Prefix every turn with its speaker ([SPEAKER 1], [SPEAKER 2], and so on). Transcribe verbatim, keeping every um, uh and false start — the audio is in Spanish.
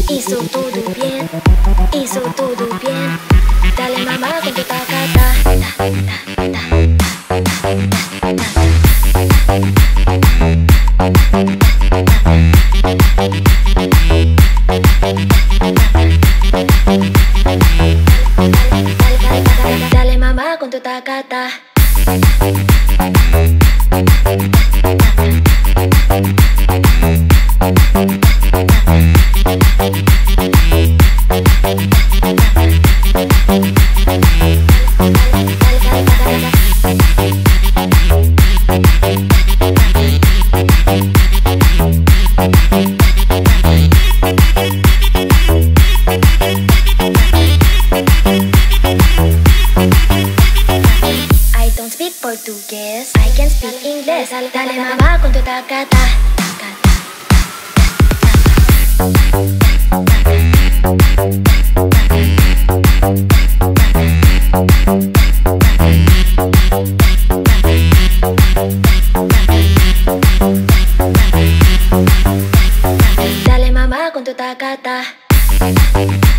[SPEAKER 1] Hizo todo bien, hizo todo bien. Dale mamá con tu tacata. Dale mamá con tu tacata. I don't speak Portuguese, I can speak English. Dale mamá con tu tacata. Dale mamá con tu tacata.